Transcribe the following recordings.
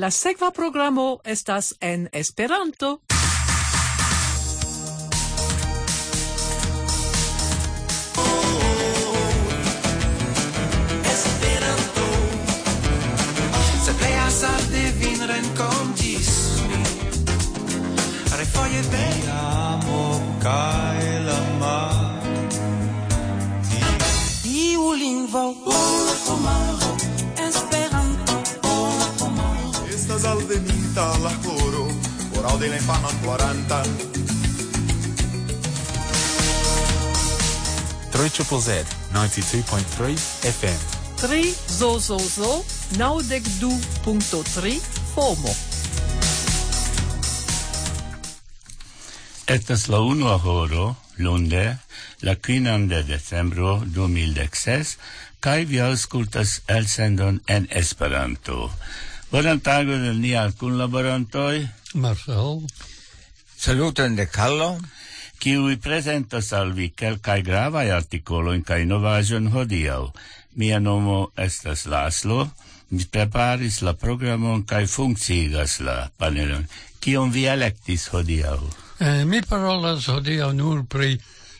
La sekva programo estas en Esperanto. Esperanto. Se plej azalte vin renkontis mi. Refoje vei amo kaj la mar. Iu lingvo homaro. Esperanto homaro. Estas alvenita la coro, oral de la infano 40. Triple Z 92.3 FM. 3 zo 92.3 FOMO. Estas la unua horo, lunde, la 5 de decembro 2016, kaj vi aŭskultas elsendon en Esperanto. Bonan tagon al nia kunlaborantoj. Marcel. Saluton de Carlo. Kiuj prezentas al vi kelkaj gravaj artikolojn kaj novaĵon hodiaŭ. Mia nomo estas Laslo. Mi preparis la programon kaj funkciigas la panelon. Kion vi elektis hodiaŭ? Mi parolas hodiaŭ nur pri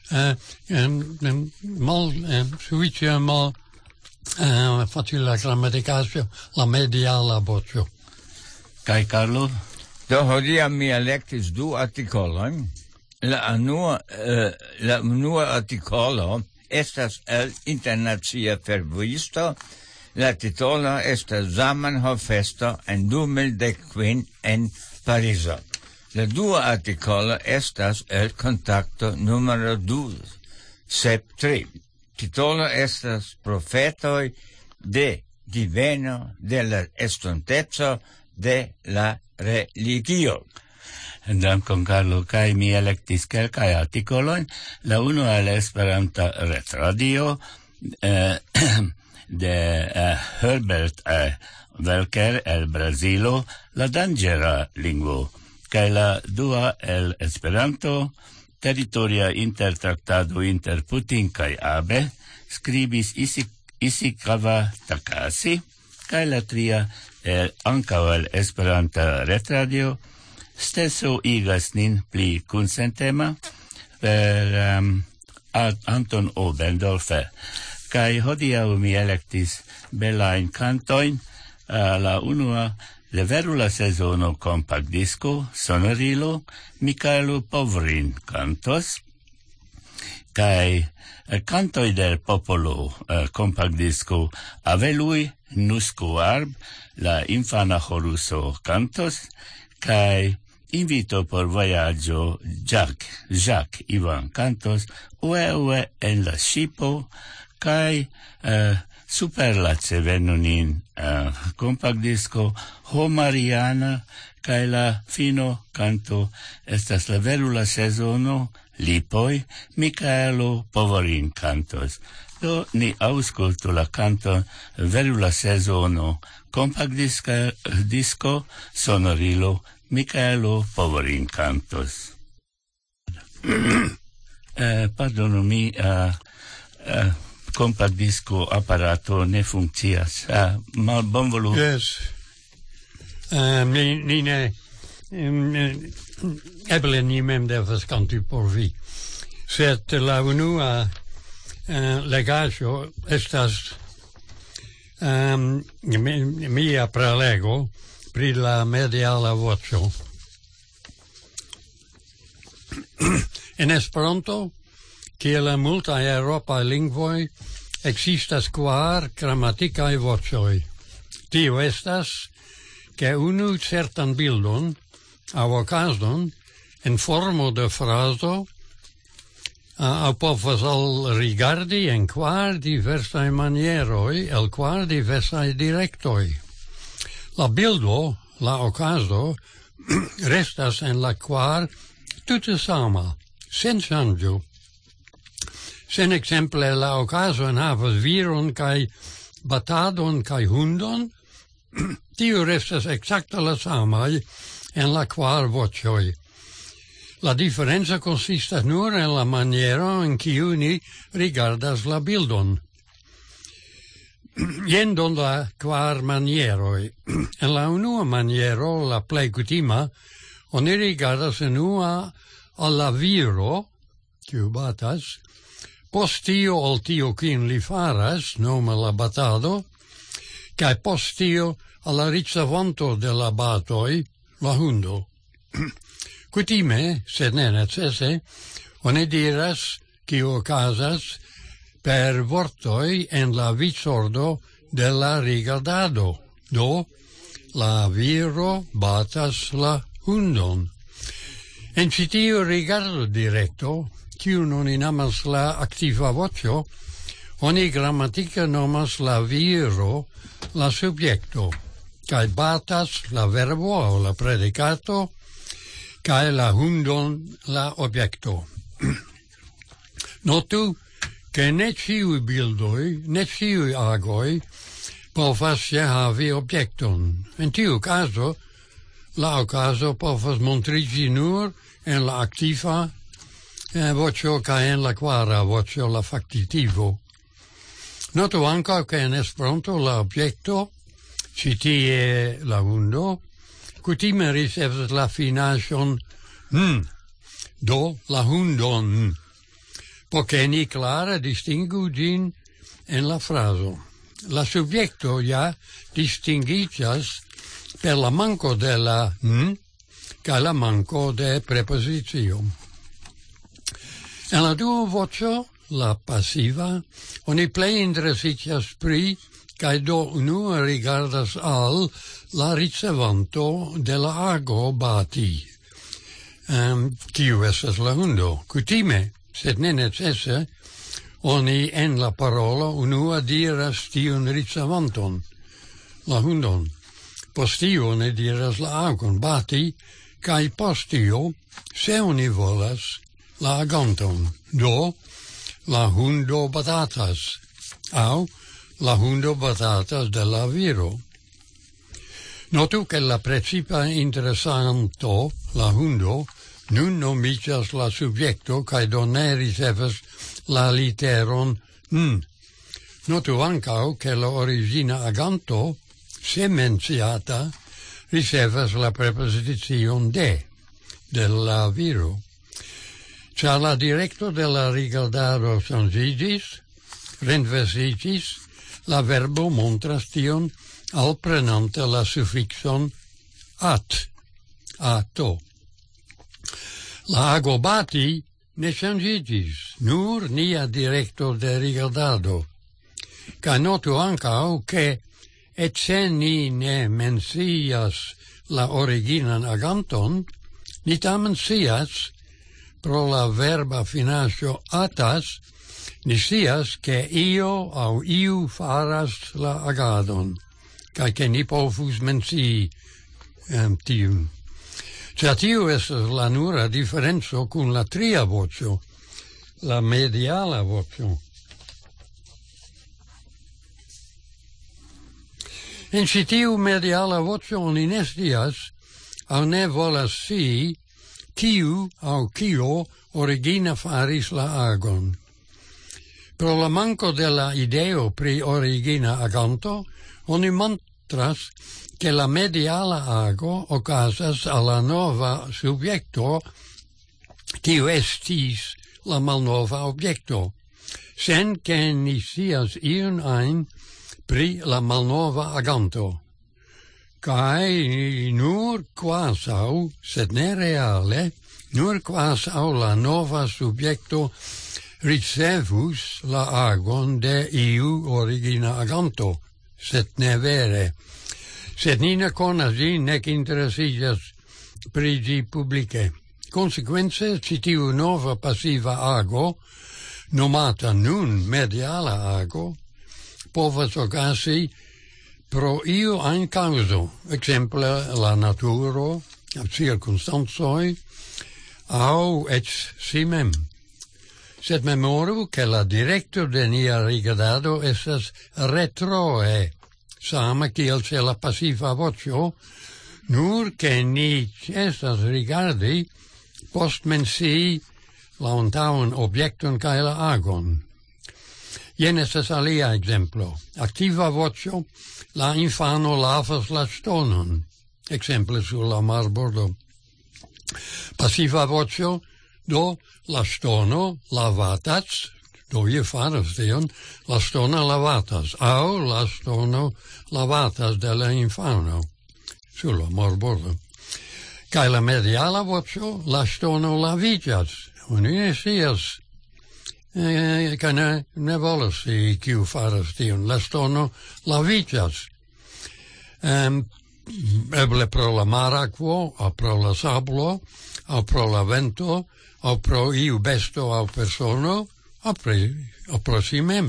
sufiĉe mal facila gramatikaĵo, la mediala voĉo. Kaj Carlo? Do hodiaŭ mi elektis du artikolojn. La unua artikolo estas el Internacia Fervojisto. La titolo estas Zamenhof-festo en 2015 en Parizo. La dua artikolo estas el Kontakto numero 273. Titolo estas Profetoj de diveno de la estonteco de la religio. Dankon Carlo, kaj mi elektis kelkaj artikolojn. La unua el Esperanta retradio de Herbert Welker el Brazilo, la danĝera lingvo, kaj la dua el Esperanto, teritoria intertraktado inter Putin kaj Abe, skribis Ishikawa Takahashi, kaj la tria ankaŭ el Esperanta retradio, stesso igas nin pli kunsentema per Anton Obendorfer. Kai hodiaŭ mi elektis belajn kantojn. La unua Leveru la sezono compact disco Sonorilo Michaelo Povrin cantos. Kai cantoi del popolo compact disco Avelui Nusco Arb la infana choruso cantos. Kai invito por voyaggio Jacques Ivan cantos ue en la shipo kai super la cevenunin compact disco Ho Mariana kai la fino canto estas la verula sezono Lipoi Michaelo Povorin cantos. Do ni auscultu la canto verula sezono compact disco Sonorilo Michaelo Povorin cantos. Pardonu mi, compact disco apparato ne funkcias. Bonvolu. Yes. Ni ne eble ni mem devas canti por vi. Sed la unua legaĵo estas mia prelego pri la mediala voĉo. En Esperanto, kiel en multaj eŭropaj lingvoj, ekzistas 4 gramatikaj voĉoj. Tio estas, ke unu certan bildon aŭ okazon en formo de frazo aŭ povas rigardi en 4 diversaj manieroj el 4 diversaj direktoj. La bildo, la okazo, restas en la 4 tute sama, sen ŝanĝo. Sen ekzemple la okazo havas viron kaj batadon kaj hundon, tio restas ekzakte la samaj en la 4 voĉoj. La differenza consistas nur en la maniero en kiu ni rigardas la bildon. Jendon la quar manieroi. En la unua maniero, la plei kutima, oni rigardas unua alla viro, kiu batas, post tio al tio quin li faras, nome la batado, cae post tio alla ricevanto de la batoi, la hundo. Kutime, sed ne necesse, oni diras, kiu ocasas, per vortoi en la visordo de la rigardado. Do, la viro batas la hundon. En citiu rigardo directo, kiu non inamas la activa vocio, oni grammatica nomas la viro la subjecto, cae batas la verbo o la predicato, cae la hundon la objecto. Notu che ne ciui bildoi, ne ciui agoi, povas havi objecton. In tiu caso, la ocaso povas montrigi nur en la activa vocio ca en la quara vocio la factitivo. Noto anca che en Esperanto la objecto, citie la hundo, kutime ricevas la finaĵon do la hundon, poche ni clara distingu gin en la fraso. La subjecto ja distinguigas per la manco de la ca la manco de prepositio. En la dua vocio, la passiva, oni plei interesigas pri, cae do unua rigardas al la ricevanto de la ago bati, kiu estas la hundo. Kutime, sed ne necesse, oni en la parola unua diras tiun ricevanton, la hundon. Post tio oni diras la agon bati, cae post tio, se oni volas, la aganton. Do, la hundo batatas, au la hundo batatas de la viro. Notu che la precipa interessanto, la hundo, nun nomicias la subjecto, cae do ne ricevas la literon Notu ancao che la origina aganto, se menciata, ricevas la preposition de la viro. Cia la directo de la rigardado changigis, renversigis, la verbo montras tion al prenante la suffixon ato. La agobati ne changigis, nur nia directo de rigardado. Ca notu ancao che et se ni ne mencias la originan aganton, ni tamen scias, pro la verba finacio atas, ni scias che io au iu faras la agadon, ca che ni povus mencii tiun. Cia tiu estes la nura differenzo cun la tria vocio, la mediala vocio. In citiu mediala vocio oni ne scias, au ne volas scii, kiu au kio origina faris la agon. Pro la manco de la ideo pri origina aganto, oni montras che la mediala ago ocasas alla nova subjecto, kiu estis la malnova objecto, sen che ni scias iun ein pri la malnova aganto. Cae nur quasau, sed ne reale, nur quasau la nova subjecto ricevus la agon de iu origina aganto, sed ne vere. Sed ni ne conas gi, nec interesigas pri gi publice. Consequence, citiu nova passiva ago, nomata nun mediala ago, povas ocasi pro iu ein causo, exemple la naturo, circunstansoi, au et si mem. Sed memoru che la directo de nia rigardado estas retroe, sama kiel ce la passiva vocio, nur che ni estas rigardi post mencii la antaŭan objekton kaj la agon. Jen estas alia exemplo. Activa voĉo, la infano lavas la ŝtonon, ekzemple sur la marbordo. Passiva voĉo, do la ŝtono lavatas, do je faras tion, la ŝtono lavatas, aŭ la ŝtono lavatas de la infano sur la marbordo. Kaj la mediala voĉo, la ŝtono laviĝas. Oni ne scias, kaj ne volas scii kiu faras tion. La ŝtono laviĝas. Eble pro la marakvo, aŭ pro la sablo, aŭ pro la vento, aŭ pro iu besto aŭ persono, aŭ pro si mem.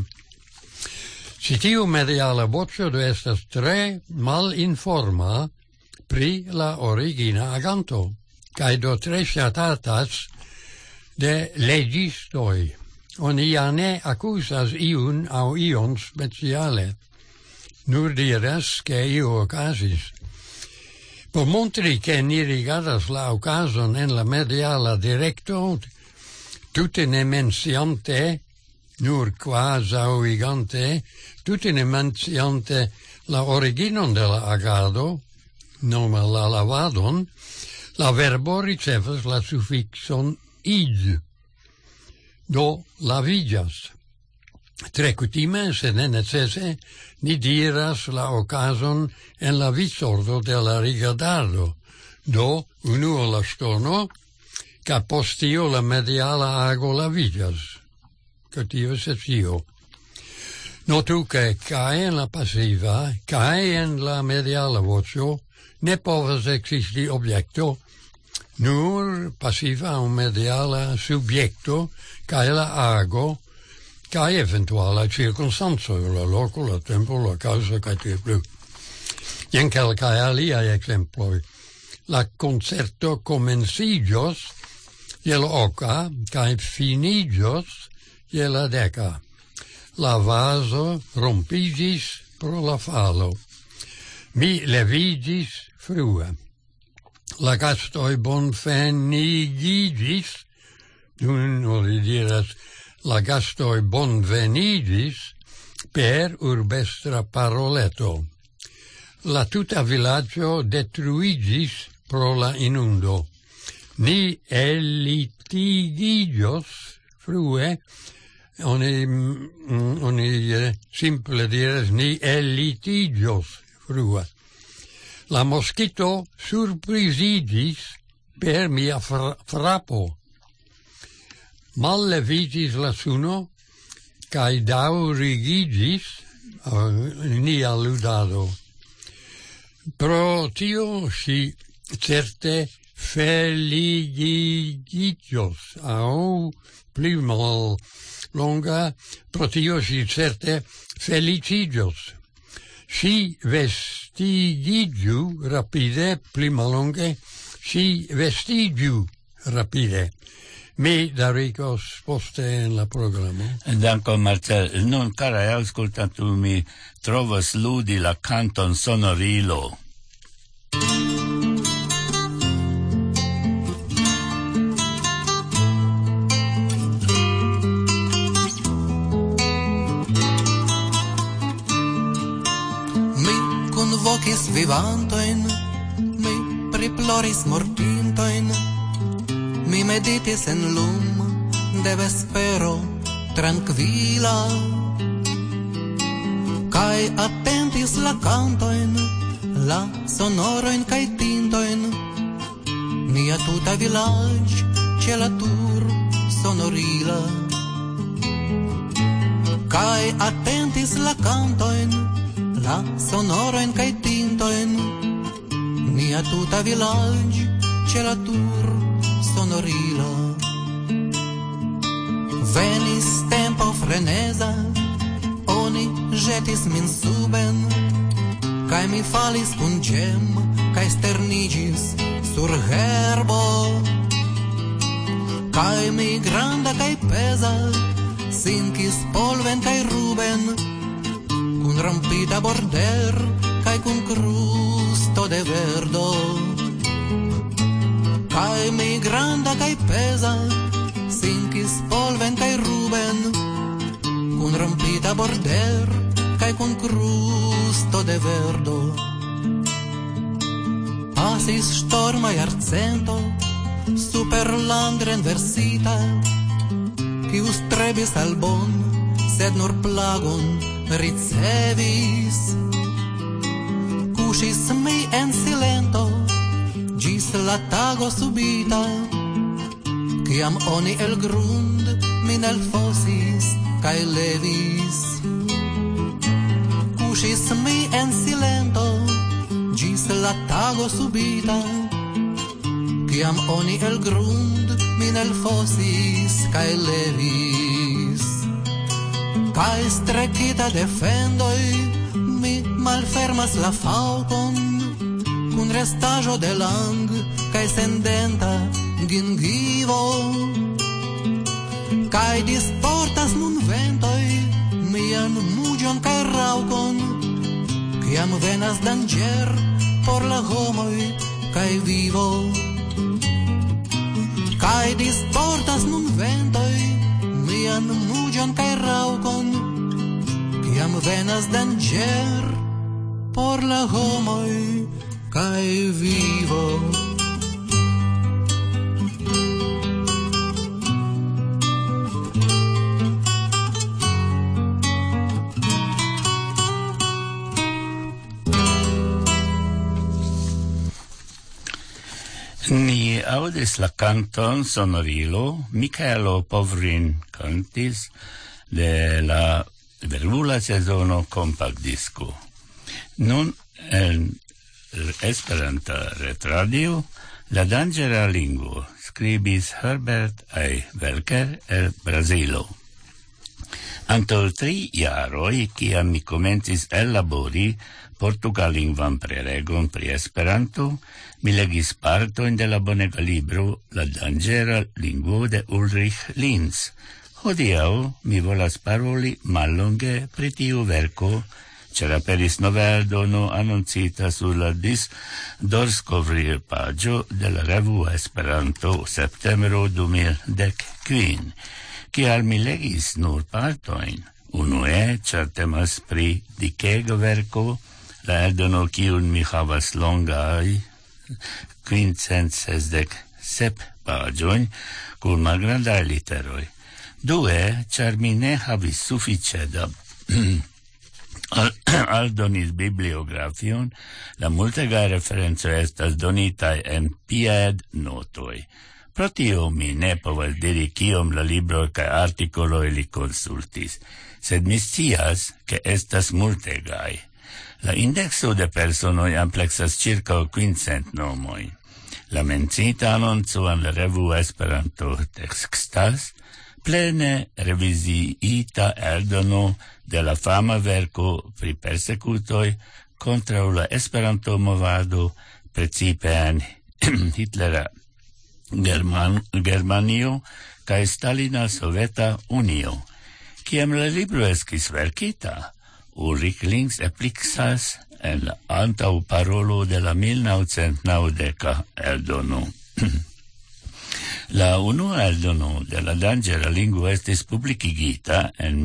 Ĉi tiu mediala voĉo do estas tre malinforma pri la origina aganto, kaj do tre ŝatatas de legistoj. Oni ja ne akuzas iun aŭ ion speciale, nur diras ke io okazis. Por montri ke ni rigardas la okazon en la mediala direkto, tute ne menciante, nur kvazaŭ igante, tute ne menciante la originon de la agado, nome la lavadon, la verbo ricevas la sufikson id, do laviĝas. Tre kutime, se ne necese, ni diras la okazon en la visordo de la rigardardo, do unue la ŝtono, kaj post tio la mediala ago laviĝas. Tio estas tio. Notu ke kaj en la pasiva, kaj en la mediala voĉo ne povas ekzisti objekto, nur pasiva aŭ mediala subjekto kaj la ago kaj eventuala cirkonstancoj, la loko, la tempo, la kaŭzo kaj tiel plu. Jen kelkaj aliaj ekzemploj. La koncerto komenciĝos je la oka kaj finiĝos je la deka. La vazo rompiĝis pro la falo. Mi leviĝis frue. La gastoj bonveniĝis, oni diras, la gastoj bonveniĝis per urbestra paroleto. La tuta vilaĝo detruiĝis pro la inundo. Ni ellitigiĝos frue, oni simple diras, ni ellitiĝos frue. La moskito surpriziĝis per mia frapo. Malleviĝis la suno kaj daŭrigiĝis nia ludado. Pro tio ŝi certe feligiĝos aŭ pli mallonga, pro tio ŝi certe feliciĝos. Ŝi vestigiĝu rapide, pli mallonge, ŝi vestiĝu rapide. Mi darigos poste en la programo. Dankon, Marcel. Nun, caraj aŭskultanto, mi trovas ludi la kanton Sonorilo. Mi kunvokis vivantojn, mi priploris mortintojn, mi meditis en lum de vespero tranquila, kai attentis la cantoin, la sonoroin kai tintoin, mia tuta village ce la tur sonorila, kai attentis la cantoin, la sonoroin kai tintoin, mia tuta village ce la tur sonorila. Venis tempo freneza, oni jetis min suben, kaj mi falis kun ĝem, kaj sterniĝis sur herbo. Kaj mi granda kaj peza, sinkis polven kaj ruben, kun rompita border, kaj kun krusto de verdo. Kaj mi granda kaj peza, sinkis polven kaj ruben, kun kun rompita border kai kun crusto de verdo. Pasis storma jarcento super land renversita, kiu strebis al bon, sed nur plagon ricevis. Kuŝis mi en silento ĝis la tago subita, kiam oni el grund min elfosis kaj levis. Kuŝis mi en silento ĝis la tago subita, kiam oni el grund min elfosis kaj levis. Kaj strekita defendoj mi malfermas la falcon kun restaĵo de lang kaj sendenta gingivo. Kaj disportas nun ventoj mian muĝon kaj raŭkon, kiam venas danĝer por la homoj kaj vivo. Kaj disportas nun ventoj mian muĝon kaj raŭkon, kiam venas danĝer por la homoj kaj vivo. Ni audis la canton Sonorilo, Michaelo Povrin cantis de la verbula sezono compact disco. Nun en Esperanta retradio, La Danĝera Lingvo, skribis Herbert A. Welker el Brazilo. Antaŭ 3 jaroj, kiam mi komencis ellabori portugallingvan prelegon pri Esperanto, mi legis partojn de la bonega libro La Danĝera Lingvo de Ulrich Linz. Hodiaŭ mi volas paroli mallonge pri tiu verko, ĉar aperis nova eldono anoncita sur la disdorskovril-paĝo de la revuo Esperanto septembro 2015. Kial mi legis nur partojn? Unue, ĉar temas pri dikega verko, la eldono kiun mi havas longaj 567 paĝojn kun malgrandaj literoj. Due, ĉar mi ne havis sufiĉe da aldonis bibliografion, la multegaj referencoj estas donitaj en piednotoj. Pro tio mi ne povas diri kiom la libroj kaj artikoloj li konsultis, sed mi scias, ke estas multegaj. La indexo de personoj ampleksas ĉirkaŭ 500 nomoj. La mencita anonco en la revuo Esperanto tekstas plene reviziita eldono de la fama verko pri persekutoj kontraŭ la Esperanto-movado, precipe en Hitlera Germanio kaj Stalina Soveta Unio. Kiam la libro estis verkita, Ulrich Linz apliksas en la antaŭparolo de la 1990 eldono. La unua eldono de La Danĝera Lingvo estis publikigita en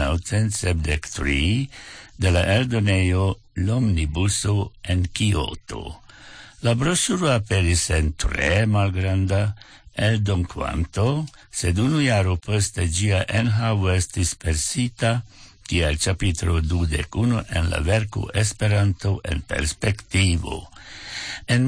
1973 de la eldonejo L'Omnibuso en Kioto. La broŝuro aperis en tre malgranda eldonquanto, sed unu jaro poste ĝia enhavo estis persita kiel ĉapitro 21 en la verko Esperanto en perspektivo. En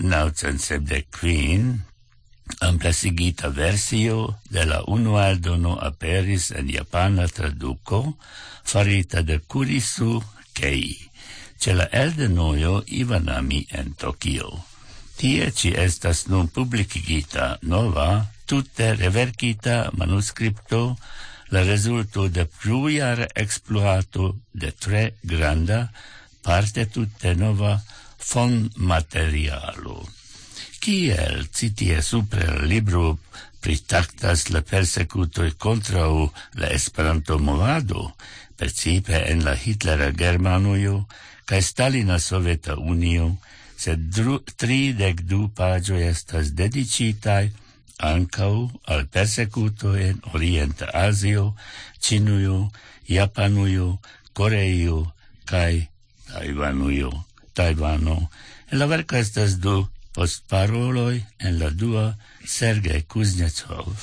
1975 amplasigita versio de la unua eldono aperis en japana traduko farita de Kurisu Kei ĉe la eldonejo Ivanami en Tokio. Tie ĉi estas nun publikigita nova, tute reverkita manuskripto, la rezulto de plurjara ekspluato de tre granda, parte tute nova fonmaterialo. Kiel citie supre la libro pritraktas la persekutoj kontraŭ la Esperanto-movado, precipe en la Hitlera Germanujo kaj Stalina Soveta Unio, sed 32 paĝoj estas dediĉitaj ancau al persecutoi en Orienta Asio, Cinuio, Japanuio, Coreio, kai Taiwano. En la verco estas du postparoloi en la dua Sergei Kuznetsov.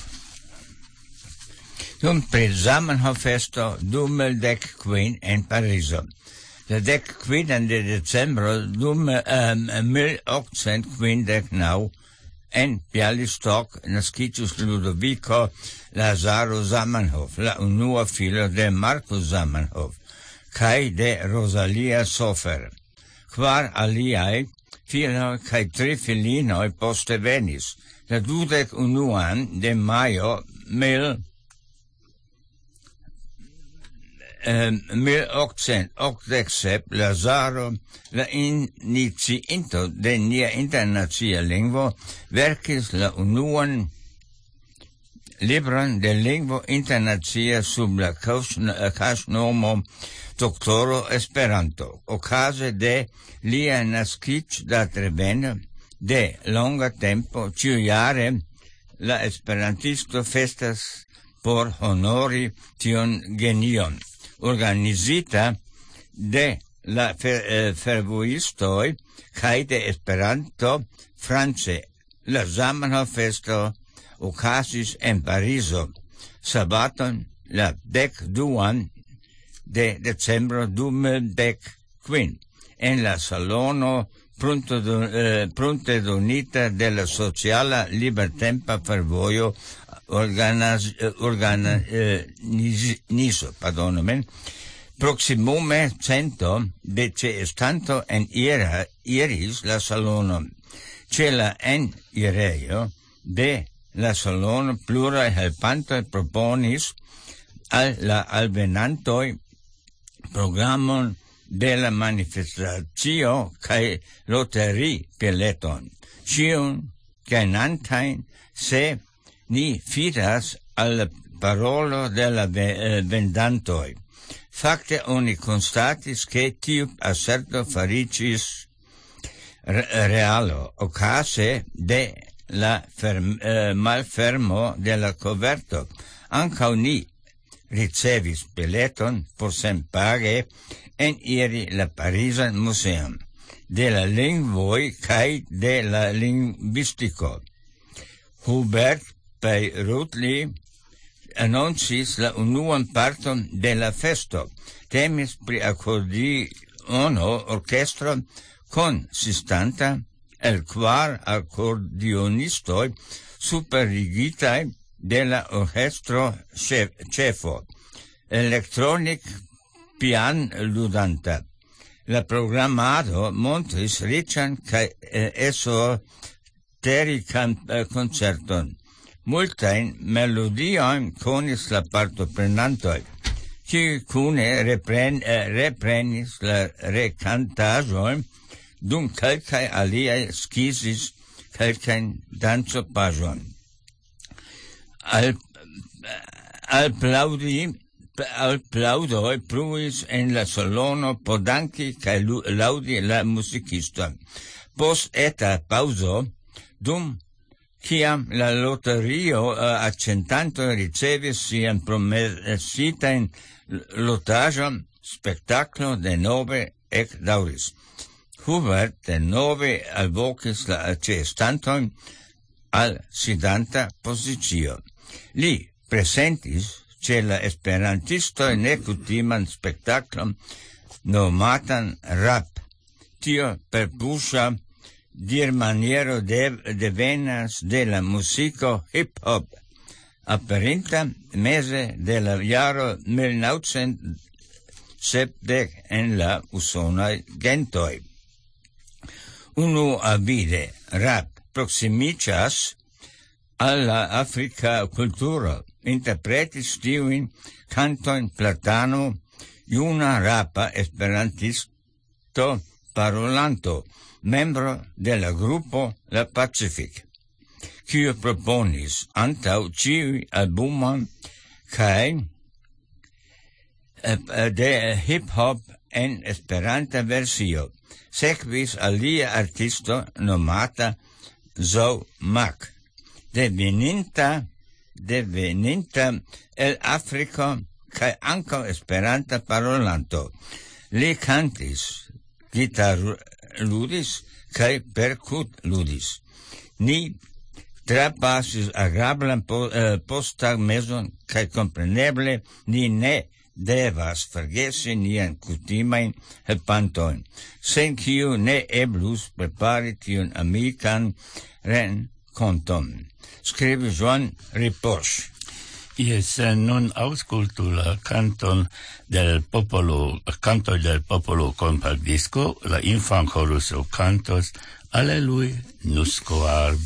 Dum pri Zamenhof-festo 2015 en Parizo. La 15 de decembro 1859 en Bialystok nascitus Ludovico Lazaro Zamenhof, la unua filo de Marcus Zamenhof, kai de Rosalia Sofer. Quar aliai filoi kai 3 filinoi poste venis. La 21 de maio 1887 Lazaro, la iniciinto de nia internacia lingvo, verkis la unuan libron de lingvo internacia sub la casnomo Doctoro Esperanto, ocase de lia nascic datreveno de longa tempo, ciujare la esperantisto festas por honori tion genion, organizita de la fervoistoi kai de Esperanto France. La Zamenhof-festo okazis en Parizo, sabaton la 12 de decembro 2015, en la salono prunte donita de la Sociala Libertempa Fervojo proximume 100 de estanto en iris la salono. Ce la en ireio de la salono plurae helpantoi proponis al la alvenantoi programon de la manifestatio cae loteri pileton. Cion ganantain se ni fidas al parolo de la vendantoi. Facte oni constatis che tiu asserto faricis realo, ocase de la malfermo de la coverto. Ancau ni ricevis bileton por senpage en iri la Parisan Museum de la lingvoi cae de la linguistico. Hubert Peirutli annoncis la unuan parton de la festo. Temis pri accordiono orchestro consistanta el 4 accordionistoi superrigitae de la orchestro cefo, electronic pian ludanta. La programado montris rican cae esoterican concerton. Multain melodioin conis la partoprenantoi, qui cune reprenis la recantajoin, dum calcae aliae scisis calcae danzopajoin. Applaudoi pruis en la salono podanci cae laudi la musicisto. Post eta pauso, dum ciam la loterio accentanto ricevis sian promesitain lotajon, spectaclo de nove ec dauris. Hubert de nove alvocis la accestanton al sidanta posicio. Li presentis ce la esperantisto necutiman spectaclom nomatan rap. Tio per busha dir maniero devenas de la musico hip-hop, aperinta mese de la jaro 1970 en la usonai gentoi. Unu avide rap proximicias alla Africa culturo, interpretis tiuin cantoin Platano, iuna rapa esperantisto parolanto, membro de la gruppo La Pacific, quio proponis antau ciui albumon cae de hip-hop en esperanta versio. Sequis alia artisto nomata Zoe Mack. deveninta el Africo kai ankaŭ Esperanta parolanto. Li kantis, gitarludis kai perkutludis. Ni trapasis agrablan posttagmezon kai kompreneble ni ne devas forgesi nian kutimajn helpantojn, sen kiu ne eblus prepari tiun amikan renkonton. Skribi Joan Ripoche. Yes, nun auscultu la canto del popolo compact disco, la infan choruso cantos Alelui Nusco Arb.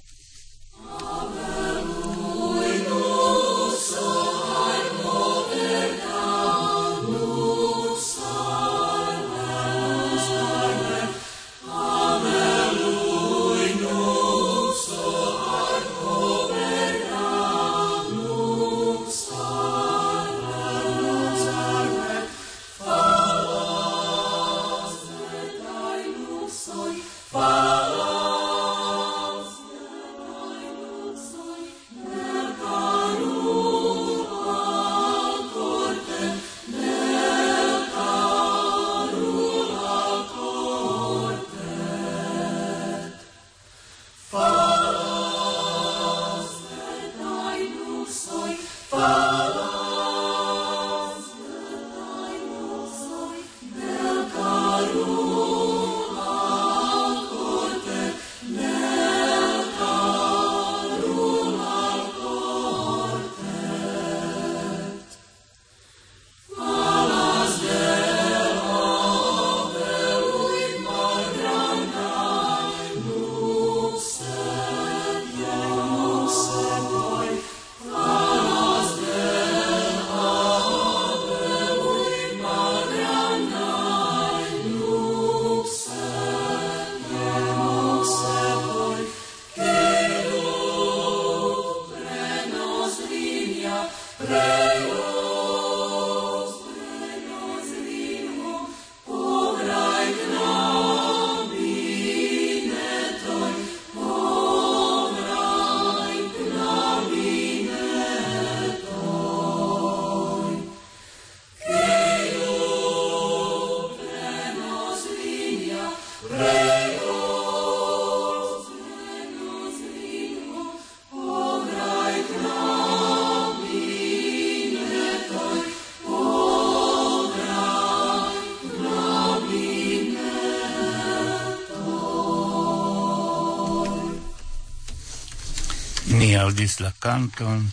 Ni audis la canton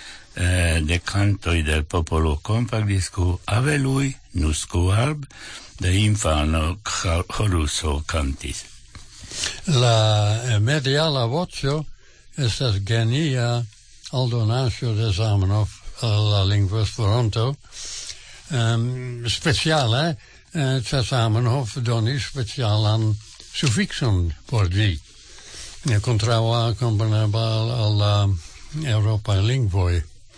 de cantoi del popolo compact disco Avelui Nusco Arb de infano choruso cantis. La mediala vocio estas genia aldonatio de Zamenhof la lingua Esperanto, speciale Zamenhof donis specialan suffixon por ĝi. Kontraŭa komprenebla al la eŭropaj lingvoj.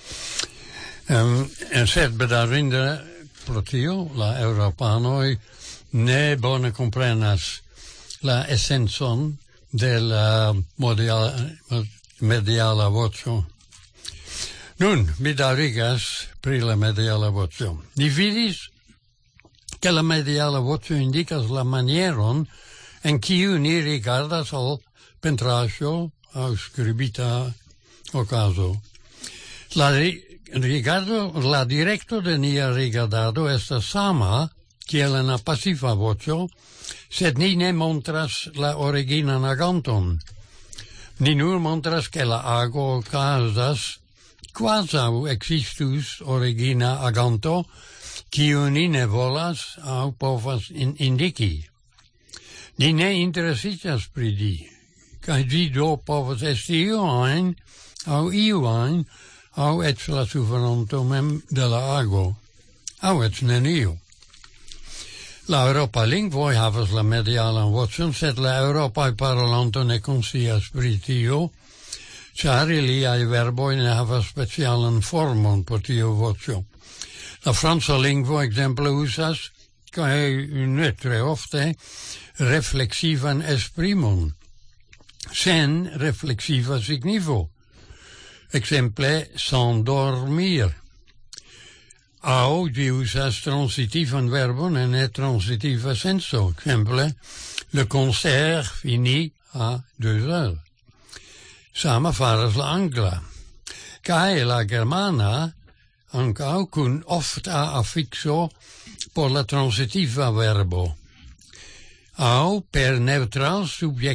Sed bedaŭrinde pro tio la eŭropanoj ne bone komprenas la esencon de la mediala voĉo. Nun, mi daŭrigas pri la mediala voĉo. Ni vidis ke la mediala voĉo indikas la manieron en kiu ni rigardas al pentraĵo aŭ skribita okazo. La direkto de nia rigardado estas sama kiel en la pasiva voĉo, sed ni ne montras la originan aganton. Ni nur montras ke la ago okazas kvazaŭ ekzistus origina aganto, kiu ni ne volas aŭ povas indiki. Ni ne interesiĝas pri ĝi, kaj ĝi do povas esti iu ajn aŭ iu ajn, aŭ eĉ la suferinto mem de la ago, aŭ eĉ neniu. La eŭropaj lingvoj havas la medialan voĉon, sed la eŭropaj parolanto ne konscias pri tio, ĉar iliaj verboj ne havas specialan formon por tiu voĉo. La franca lingvo ekzemple uzas, kaj ne tre ofte, refleksivan esprimon. sen reflexiva signifo. Exemple, sans dormir. Au di usas transitivan verbon en ne transitiva senso. Exemple, le concert finit à 2:00. Sama faras la angla. Kai la germana ancau cun ofta affixo por la transitiva verbo. Au per neutral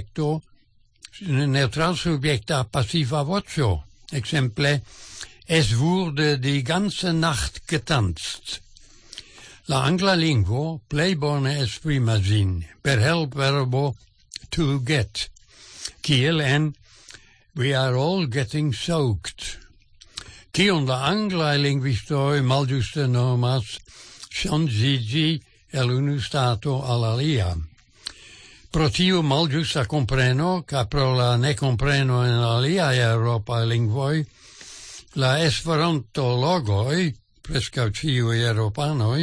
subjecta passiva vocio. Exemple, es wurde die ganze Nacht getanzt. La angla lingvo plej bone esprimas sin per help verbo to get. Kiel en we are all getting soaked. Kion la angla lingvistoi malĝuste nomas ŝanĝiĝi el unu stato al alia. Pro tiu malĝusta kompreno kaj pro la nekompreno en aliaj eŭropaj lingvoj, la esperantologoj, preskaŭ ĉiuj eŭropanoj,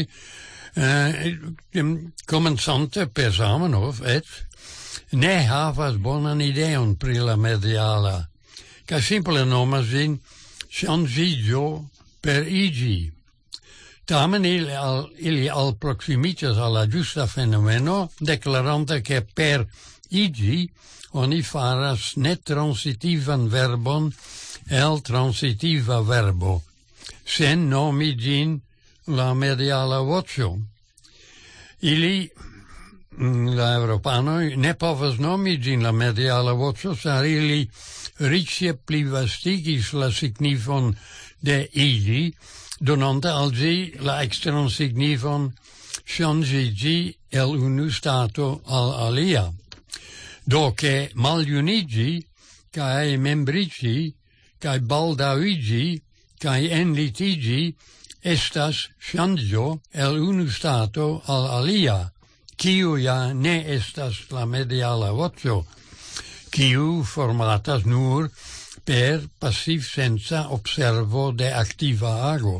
komencante per Zamenhof, ne havas bonan ideon pri la mediala, kaj simple nomas ĝin ŝanĝiĝo per iĝi. Tamen ili alproksimiĝas al la ĝusta fenomeno, deklarante ke per iĝi oni faras netransitivan verbon el transitiva verbo, sen nomi ĝin la mediala voĉo. Ili, la eŭropanoj, ne povas nomi ĝin la mediala voĉo, ĉar ili riĉe plivastigis la signifon de iĝi, donante al ĝi la eksteran signifon ŝanĝiĝi el unu stato al alia. Do ke maljuniĝi kaj membriĝi kaj baldaŭiĝi kaj enlitiĝi estas ŝanĝo el unu stato al alia, kiu ja ne estas la mediala voĉo, kiu formatas nur per passivsensa observo de activa ago.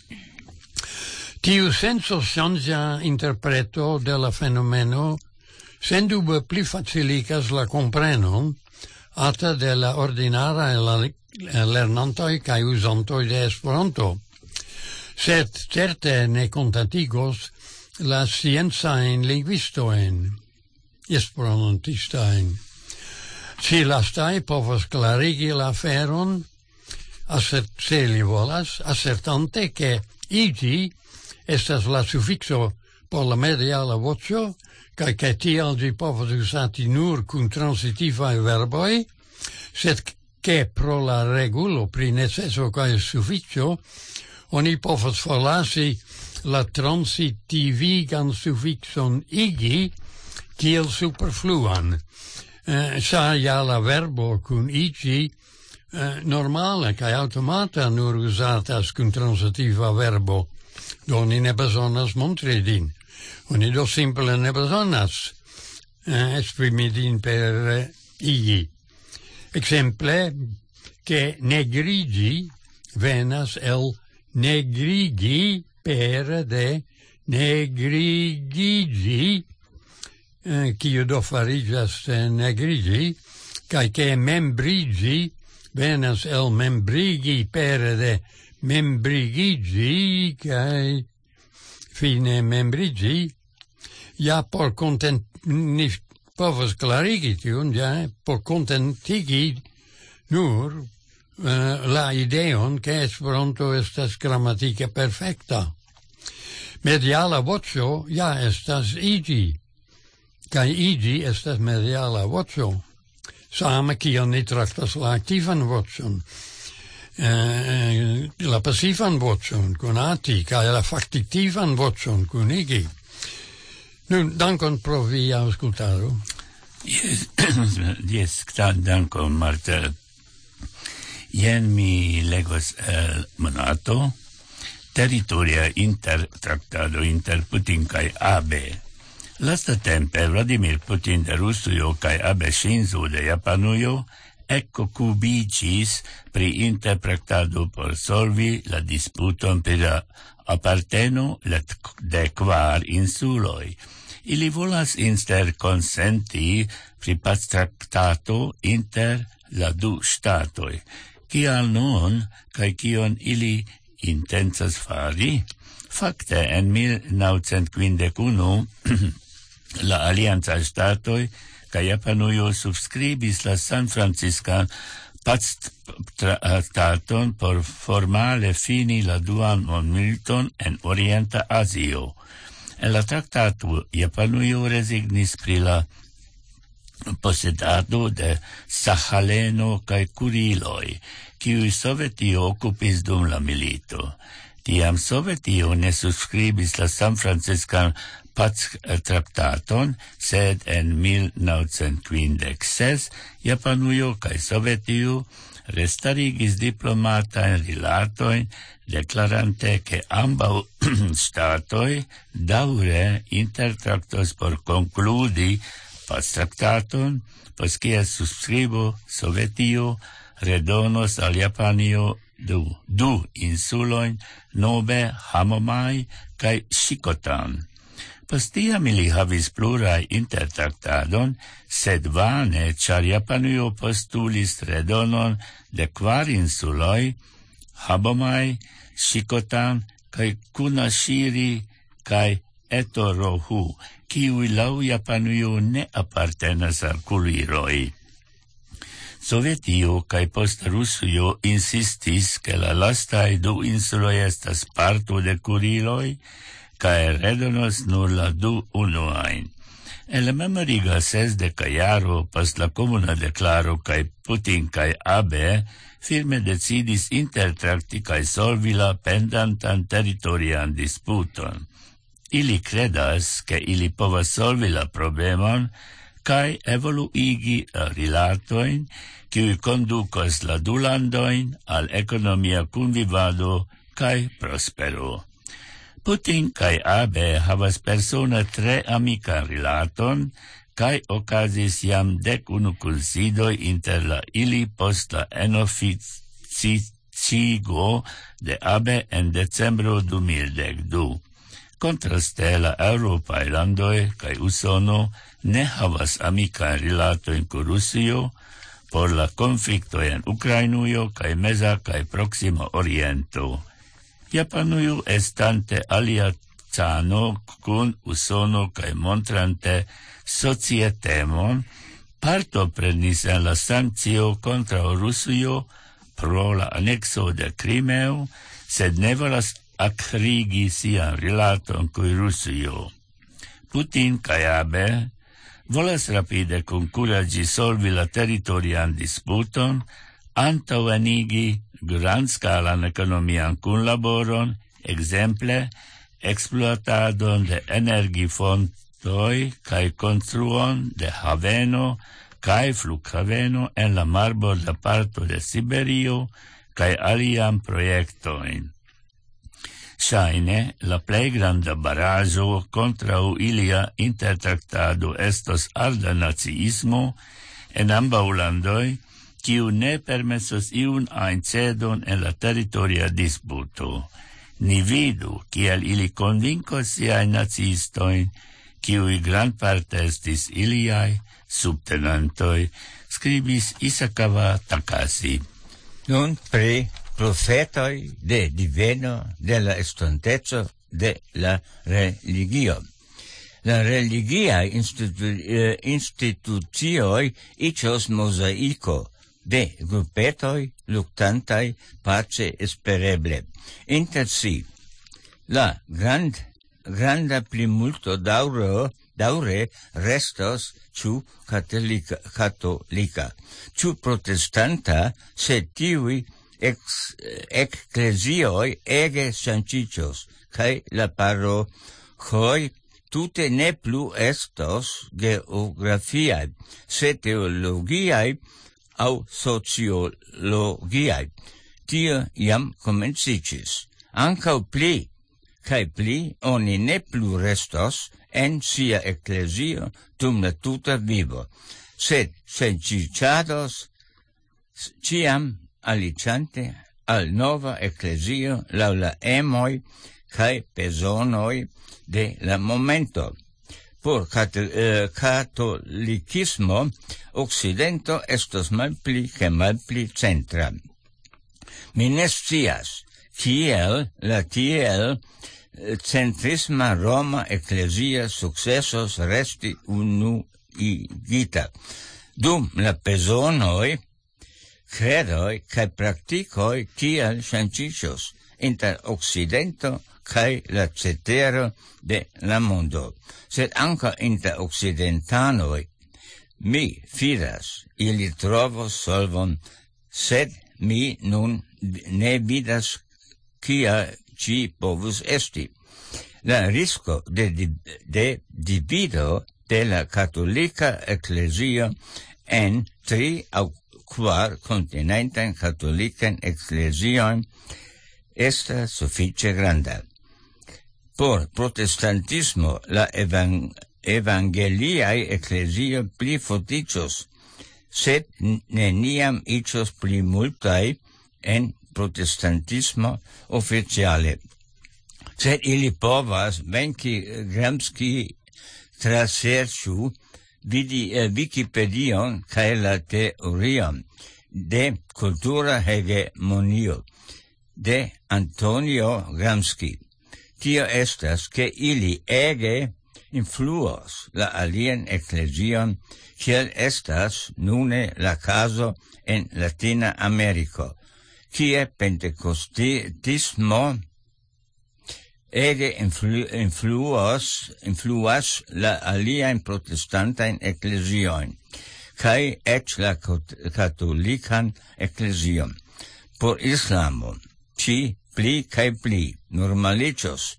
Tiu senso ŝanĝa interpreto de la fenomeno sendube pli faciligas la komprenon ata de la ordinara lernantoj kaj uzantoj de Esperanto. Sed certe ne kontentigos la sciencajn lingvistojn, esperantistajn. Si lastaj povas klarigi la aferon, se li volas, assertante ke iĝi estas la sufikso por la mediala voĉo, kaj ke tial ĝi povas uzati nur kun transitivaj verboj, sed ke pro la regulo pri neceso kaj sufikso oni povas forlasi la transitivigan sufikson igi kiel superfluan. Sa ja la verbo kun iĝi normale kaj automata nur uzatas kun transitiva verbo, do oni ne bezonas montri ĝin. Oni do simple ne bezonas esprimi ĝin per igi. Exemple, ke negriĝi venas el negrigi pere de negrigiĝi, kiu do fariĝas negrigi, kaj ke membriĝi venas el membrigi pere de membrigiĝi, kaj fine membriĝi, ja por ni povas klarigi tion, ja por kontentigi nur la ideon ke Esperanto estas gramatike perfekta. Mediala voĉo ja estas iĝi, kaj iĝi estas mediala voĉo. Same kiel ni traktas la aktivan voĉon, la pasivan voĉon konati kaj la faktitivan voĉon kunigi. Nun, dankon pro via aŭskultado. Jes, dankon, Marta. Jen mi legos el Monato, teritoria intertraktado inter Putin kaj AB. Lastatempe Vladimir Putin de Rusujo kaj Abe Shinzo de Japanujo ekkubiĝis pri intertraktado por solvi la disputon pri la aparteno de 4 insuloj. ili volas interkonsenti pri pactraktato inter la du statoi. Kial non, kai kion ili intensas fari? Fakte, en 1951, la alianza statoi kai Japanujo subscribis la San Franciscan pactraktaton por formale fini la duan mondmiliton en Orienta Azio. En la traktato Japanujo resignis pri la posedado de Sahaleno kai Kuriloj, kiuj Sovetio okupis dum la milito. Tiam Sovetio ne subscribis la San Franciscan pactraktaton, sed en 1956 Japanujo kai Sovetio restarigis diplomatajn rilatojn, deklarante ke ambaŭ statoj daŭre intertraktos por konkludi pactraktaton, post kies subscribo Sovetio redonos al Japanio du insulojn Nobe, Hamomai kaj Shikotan. Post tiam ili havis pluraj intertraktadon, sed vane, ĉar Japanujo postulis redonon de 4 insuloj, Hamomai, Shikotan kaj Kunashiri kaj Etorohu, kiuj laŭ Japanujo ne apartenas al Kuriloj. Sovetio kaj post Rusujo insistis ke la lastaj 2 insuloj estas parto de Kuriloj, kaj redonos nur la 2 unuajn. En la memoriga 60 jaro post la komuna deklaro kaj Putin kaj Abe firme decidis intertrakti kaj solvi la pendantan teritorian disputon. Ili credas ke ili povas solvi la problemon kaj evoluigi rilatojn, kiuj kondukos la du landojn al ekonomia kunvivado kaj prospero. Putin kaj Abe havas persone tre amikan rilaton, kaj okazis jam 11 kunsidoj inter la ili post la enoficigo de Abe en decembro 2012. Kontraste la Eŭropaj landoj kaj Usono ne havas amikajn rilatojn kun Rusio por la konfliktoj en Ukrainujo kaj Meza kaj Proksima Oriento. Japanujo estante aliacano kun Usono kaj montrante societemon, partoprenis en la sankcio kontraŭ Rusujo pro la anekso de Krimeo, sed ne volas akrigi sian rilaton kun Rusujo. Putin kaj Abe volas rapide konkuraĝi solvi la teritorian disputon, antaŭenigi grandskalan ekonomian kunlaboron, ekzemple ekspluatadon de energifontoj kaj konstruon de haveno kaj flughaveno en la marborda parto de Siberio kaj alian projektojn. Ŝajne, la plej granda baraĵo kontraŭ ilia intertraktado estos arda naciismo en ambaŭ landoj, kiu ne permesos iun ajn cedon en la teritoria disputo. Ni vidu, kiel ili konvinkos siajn naciistojn, kiuj grandparte estis iliaj subtenantoj, skribis Isakawa Takashi. Nun pri profetoj de diveno de la estonteco de la religio. La religiaj institucioj iĝos mozaiko de grupetoj luktantaj pace espereble. Inter si, la granda plimulto daŭre restos ĉu katolika, ĉu protestanta, sed tiuj eklezioj ege ŝanĝiĝos, kaj la paroĥoj tute ne plu estos geografiaj, sed teologiaj aŭ sociologiaj. Tio jam komenciĝis. Ankaŭ pli kaj pli oni ne plu restos en sia eklezio dum la tuta vivo, sed ŝanĝiĝados ĉiam aliĝante al nova eklezio laŭ la emoj kaj bezonoj de la momento. por catolicismo occidento estos malpli che malpli centra. Mi ne scias kiel la tiel centrisma Roma ecclesia successos resti unuigita. Dum la pesonoi, credoi cae practicoi tiel changicios inter occidento cae la cetero de la mondo. Sed anca inter occidentanoi mi fidas ili trovos solvon, sed mi nun ne vidas kia ci povus esti. La risco de divido de la catholica ecclesia en 3 au 4 continenten catholican ecclesiae esta suffice granda. Por protestantismo la evangeliae ecclesia pli forticios, sed neniam icios pli multae en protestantismo officiale. Sed ili povas venki Gramsci traserciu vidi Wikipedion cae la teorion de cultura hegemonio de Antonio Gramsci. Tio estas che ili ege influos la alien ecclesian kiel estas nune la caso en Latina Americo, kie pentecostismo ege influas la alien protestantain ecclesiaen, cae ec la catholican ecclesiam. Por Islamo, ci pli cae pli normalicios.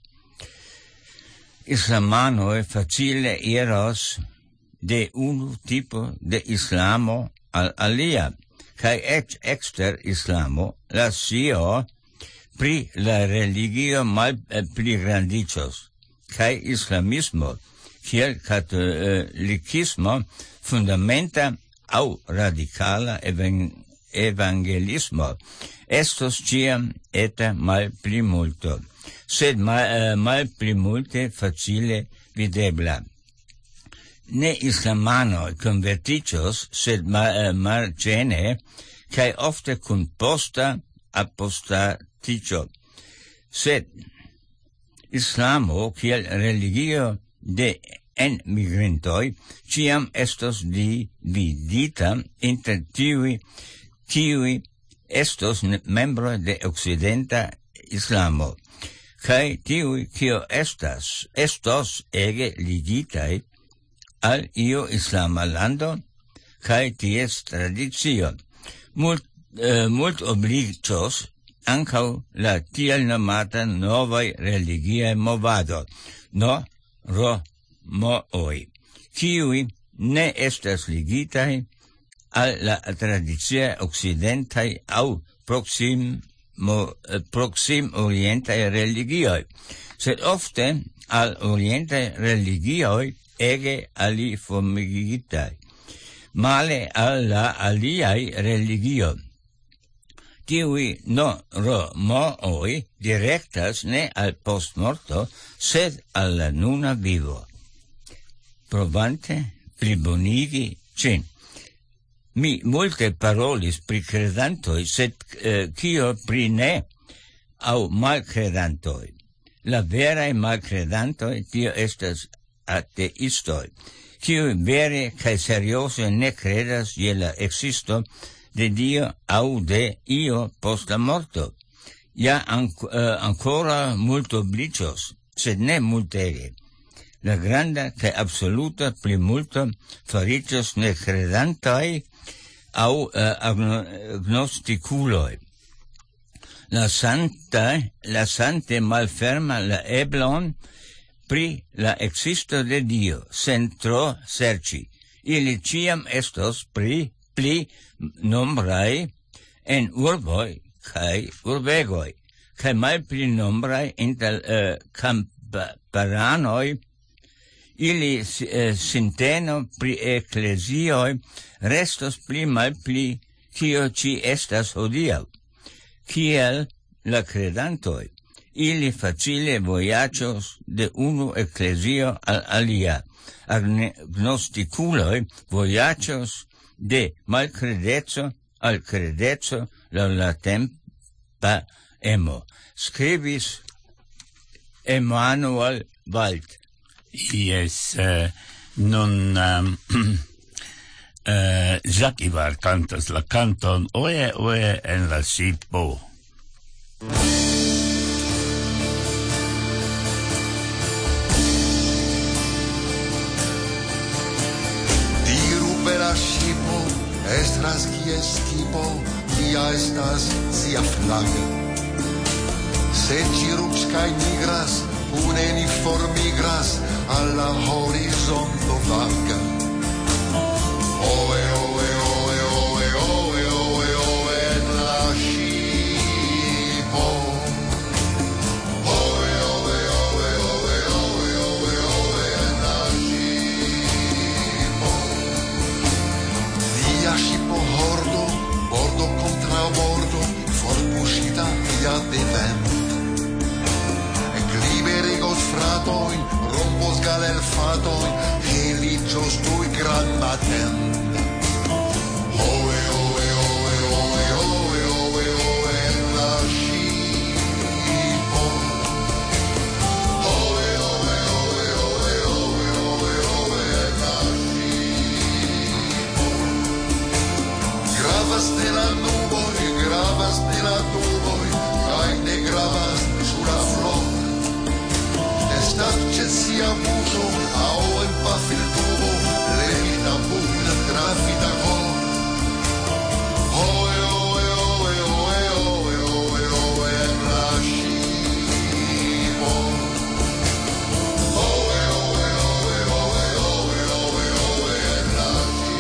Islamanoi facile iros de unu tipo de Islamo al alia, cae ec exter Islamo la scio pri la religio mal pli grandicios, cae Islamismo, kiel catolicismo, fundamenta au radicala evangelismo, estos ciam eta mal pli multo, sed mal pli multe facile videbla. Ne islamanoi converticios, sed margene, cae ofte cum posta apostaticio. Sed Islamo, kiel religio de enmigrintoi, ciam estos dividita inter tiui estos membro de occidenta Islamo, cae tiui cio estos ege ligitai al io islama lando, cae ties traditio. Mult oblicios ancau la tiel nomata novai religiae movado, Romoi, kiui ne estas ligitai al la traditia occidentai au proxim orientai religioi, sed ofte al orientai religioi ege aliformigitai, male al la aliai religio. Tiui Romoi directas ne al postmorto, sed al la nuna vivo. Provante plibonigi cin. Mi multe parolis pri credantoi, sed cio pri ne au malcredantoi. La verae malcredantoi, tio estas ateistoi, cio vere cae seriose ne credas je la existo de Dio au de io post la morto. Ja ancora multo oblicios, sed ne multege. La granda cae absoluta plimulto faricios ne credantai au agnosticuloi. La sante malferma la eblon pri la existo de Dio, centro serci. Ili ciam estos pli nombrai en urboi cae urbegoi, cae malpli nombrai inter camparanoi. Ili sinteno pri ecclesioi restos pli malpli cio ci estas hodiau. Kiel la credantoi, ili facile vojaĝos de unu eklezio al alia. Agnosticuloj vojaĝos de malcredeco al credeco laŭ la tempa emo. Skribis Emanuel Wald. Yes, nun Jacques Ivar cantas la canton Oe Oe en la ŝipo. Diru per la ŝipo, estras kies tipo, kia estas sia flago. Se ĝi ruĝ kaj nigras, kune ni formigras al la horizonto vaga. Oe, oe, oe, oe, oe, oe, oe, en la ŝipo. Oe, oe, oe, oe, oe, oe, oe, en la ŝipo. Via ŝipo hordo, bordo kontraŭ bordo, forpuŝita via de vento. Ekliberigos fratojn, rompos galelfatojn, heliĝos tuj grandmatende. Oe, oe, oe, oe, oe, oe, oe, en la ŝipo. Oe, oe, oe, oe, oe, oe, oe, en la ŝipo. Gravas de la nuboj, gravas de la tuboj, kaj ne gravas sur la flor. Estas ĉe sia buŝo aŭ en pafiltubo, levita pugna trafita kor. Oe, oe, oe, oe, oe, oe, oe, en la ŝipo. Oe, oe, oe, oe, oe, oe, oe, en la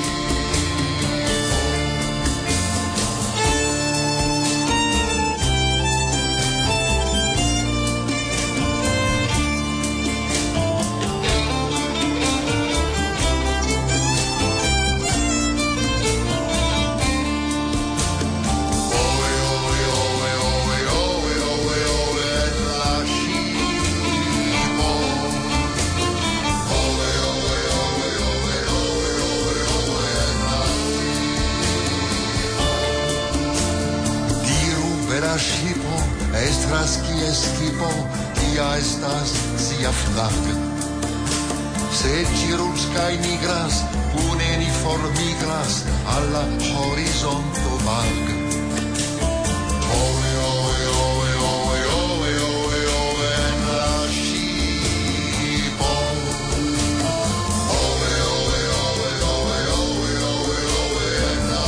ŝipo, estras kies tipo, kia estas sia flago. Se ĝi ruĝ kaj nigras, kune ni formigras al la horizonto vaga. Oe, oe, oe, oe, oe, oe, oe, en la ŝipo. Oe, oe, oe, oe, oe, oe, oe, en la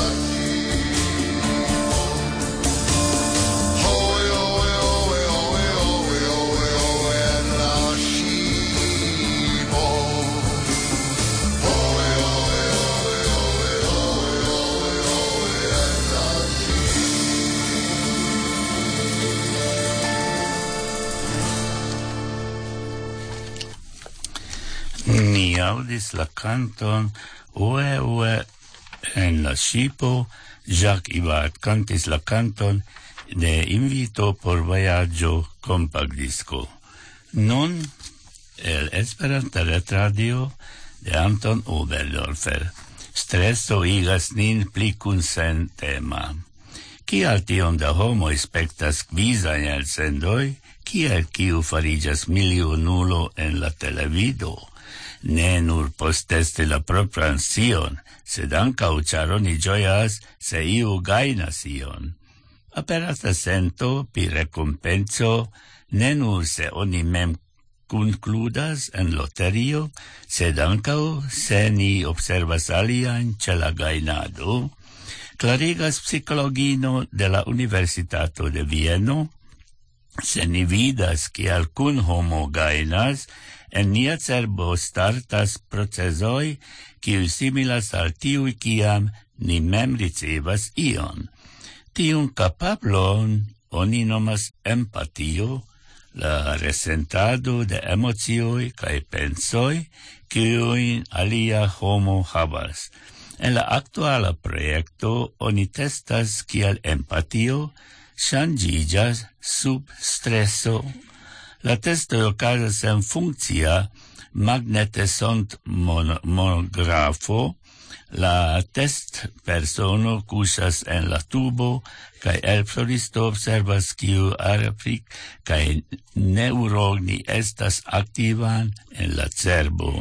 Ni audis la canton Oe Oe en la ŝipo. Jacques Ivar cantis la canton de invito por vojaĝo kompakt-disko. Nun el Esperanta retradio de Anton Oberdorfer. Streso igas nin pli kunsentema. Kial tiom da homoj spektas kvizajn elsendoj, kiel kiu fariĝas milionulo en la televido? Ne nur posteste la propran scion, sed ankaŭ ĉar oni ĝojas se iu gajnas ion. Aperas la sento pri rekompenco, ne nur se oni mem concludas en loterio, sed ankaŭ se ni observas aliajn ĉe la gajnado, klarigas psikologino de la Universitato de Vieno. Se ni vidas kial kun homo gajnas, en nia cerbo startas procesoj, kiuj similas al tiuj kiam ni mem ricevas ion. Tiun kapablon oni nomas empatio, la resentado de emocioj kaj pensoj, kiujn alia homo havas. En la aktuala projekto oni testas kial empatio ŝanĝiĝas sub streso. La testo okazas en funkcia magnetosontomografo. La test persono kuŝas en la tubo kaj elfloristo observas kiu arafik kaj neuroni estas aktivan en la cerbo.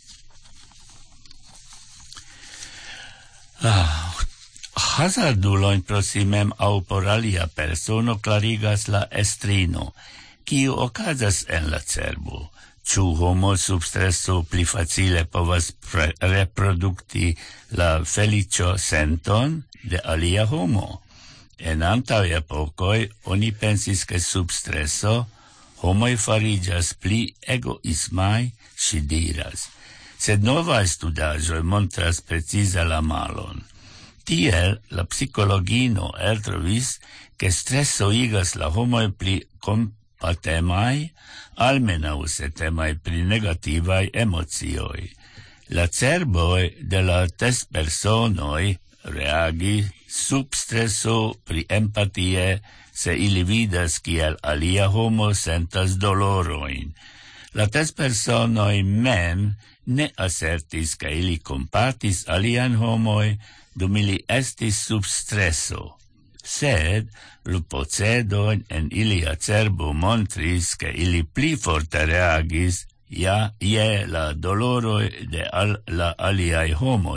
Hazardulojn pro si mem aŭ por alia persono klarigas la estrino, kiu okazas en la cerbo. Ĉu homo sub streso pli facile povas reprodukti la feliĉo senton de alia homo? En antaŭaj epokoj oni pensis ke sub streso homoj fariĝas pli egoismaj, ŝi diras. Sed novaj studaĵoj montras precize la malon. Tiel la psikologino eltrovis ke streso igas la homoj pli patemai, almenaŭ se temai pri negativaj emocioj. La cerboj de la testpersonoj reagis sub streso pri empatie se ili vidas kiel alia homo sentas dolorojn. La testpersonoj mem ne asertis ke ili kompatis alian homoj dum ili estis sub streso. Sed lupocedojn en ilia cerbo montris ke ili pli forte reagis je la doloroj de la aliaj homoj.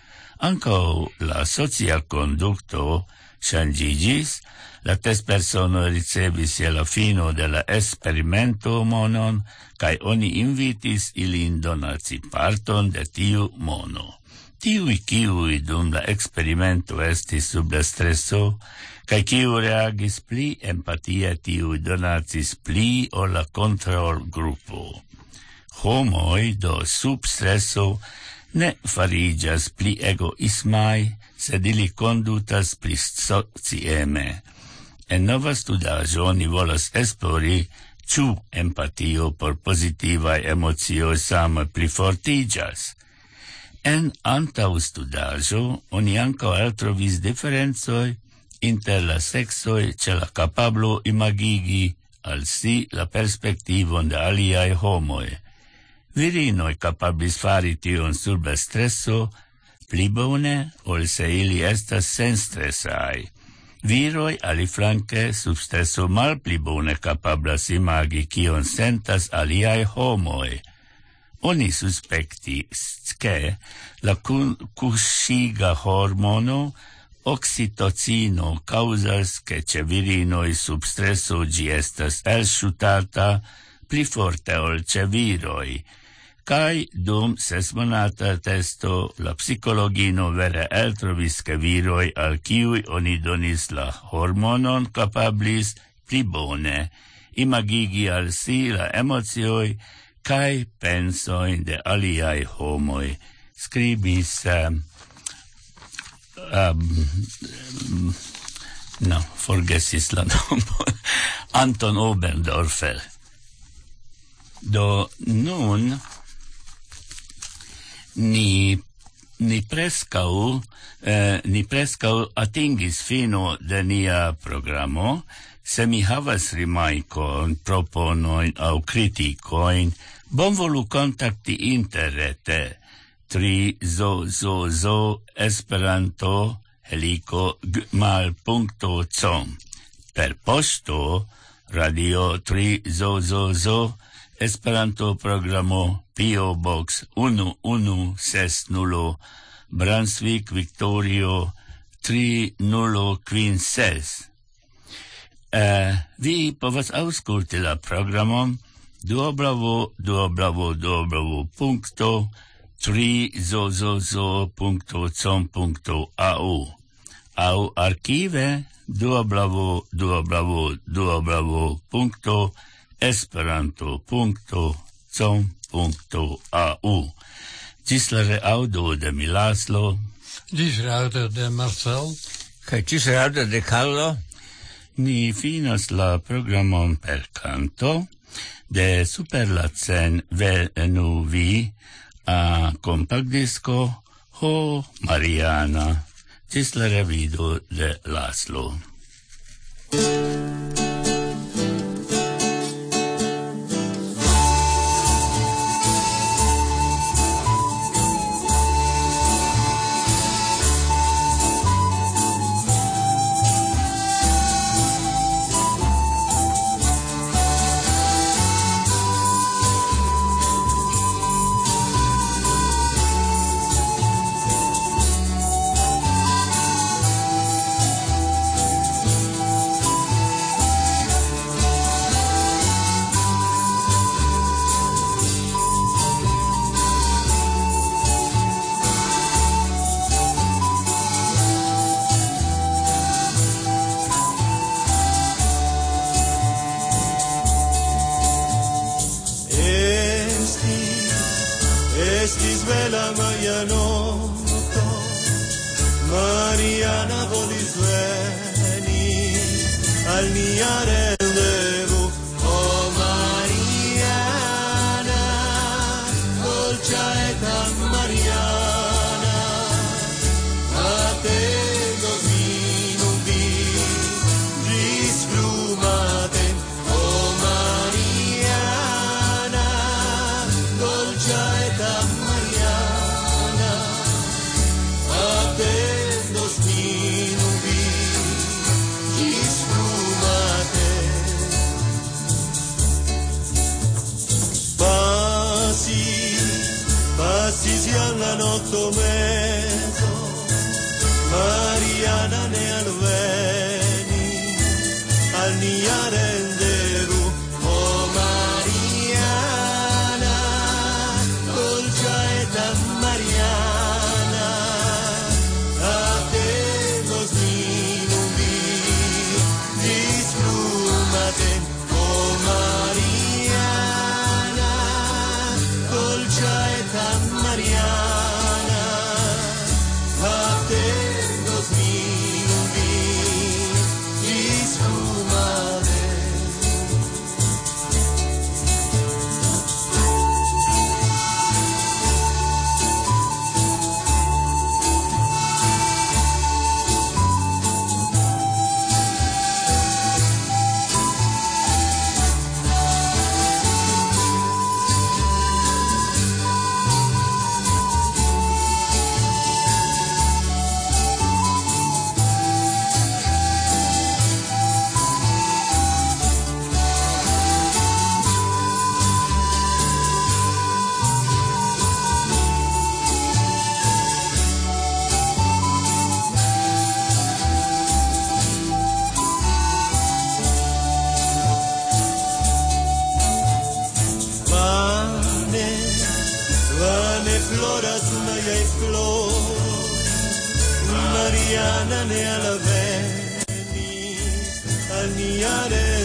Ankaŭ la socia kondukto ŝanĝiĝis, la testpersono ricevis je la fino de la eksperimento monon kaj oni invitis ilin donaci parton de tiu mono. Tiuj, kiuj dum la eksperimento estis sub la streso, kaj kiu reagis pli empatie, tiuj donacis pli ol la kontrolgrupo. Homoj do sub streso ne fariĝas pli egoismaj, sed ili kondutas pli socieme. En nova studaĵo oni volas esplori, ĉu empatio por pozitivaj emocioj same plifortiĝas. En antaŭ studaĵo oni ankaŭ eltrovis diferencoj inter la sexoj ĉe la kapablo imagigi al si la perspektivon de aliaj homoj. Virinoj kapablis fari tion sub la streso pli bone ol se ili estas senstresaj. Viroj aliflanke sub streso malpli bone kapablas imagi kion sentas aliaj homoj. Oni suspektis ke la kuŝiga hormono oksitocino kaŭzas ke ĉe virinoj sub streso ĝi estas elŝutata pli forte ol ĉe viroj. Kaj dum 6-monata testo la psikologino vere eltrovis ke viroj al kiuj oni donis la hormonon kapablis pli bone imagigi al si la emocioj kaj pensojn de aliaj homoj. Skribis forgesis la nomon Anton Oberndorfer. Do nun ni preskaŭ atingis fino de nia programo. Se mi havas rimarkojn, proponojn aŭ kritikojn, bonvolu kontakti interrete www.esperanto@gmail.com per poŝto Radio 3ZZZ Esperanto programo P.O. Box 1160 Brunswick, Victorio 3056. Vi povas aŭskulti la programon www.3zzzz.com.au aŭ arkive www.esperanto.com.au. Ĝis la reaŭdo de mi Laslo. Ĝis reaŭdo de Marcel. Kaj ĝis reaŭdo de Carlo. Ni finas la programon per canto de Superlacen Venu vi a compact disco Ho Mariana. Ĝis la revido de Laslo. svela majanotto, Mariana volis veni al mia rendezvous. Oh Mariana, dolcia età Mariana, a te dos minuti risfrumate. Oh Mariana, dolcia età Mariana, a te dos minuti risfrumate. Passi sia la notte mezzo, Mariana ne alveni al mia rendezvous. Oh Mariana, dolcia età Mariana, a te los minuti disfrumate. Oh Mariana, dolcia età Mariana, a te los minuti disfrumate. Vane floras maiai flores, Mariana ne alvenis al mia